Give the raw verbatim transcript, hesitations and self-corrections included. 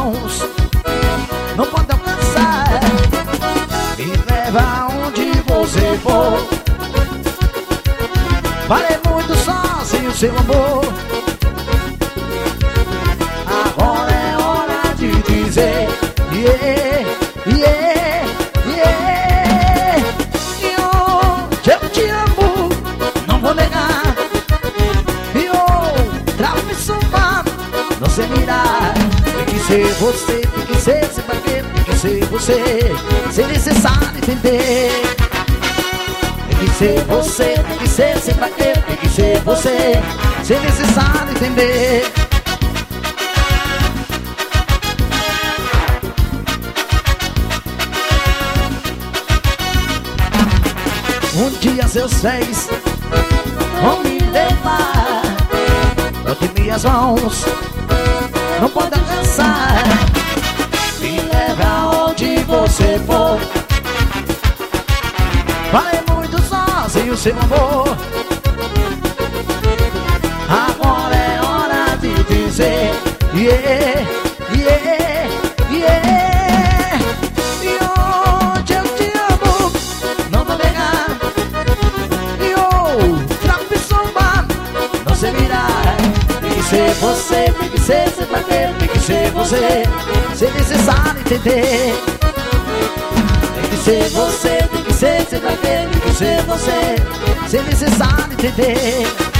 mãos não pode alcançar. Me leva aonde você for. Parei muito sozinho, seu amor. Agora é hora de dizer yeah, yeah, yeah. E eu te amo, não vou negar. E outra pessoa não sei mirar. Tem que ser você, tem que ser sem bater, tem que ser você, sem necessário entender. Tem que ser você, tem que ser sem bater, tem que ser você, sem necessário entender. Um dia seus pés vão me levar, porque minhas mãos não podem alcançar. Me leva aonde você for. Vai muito sozinho, seu amor. Agora é hora de dizer yeah, yeah, yeah. E onde eu te amo, não vou negar. E outra pessoa não sei virar. Tem que ser você, tem que ser sem bater, tem que ser você, sem necessário entender. Tem que ser você, tem que ser sem bater, tem que ser você, sem necessário entender.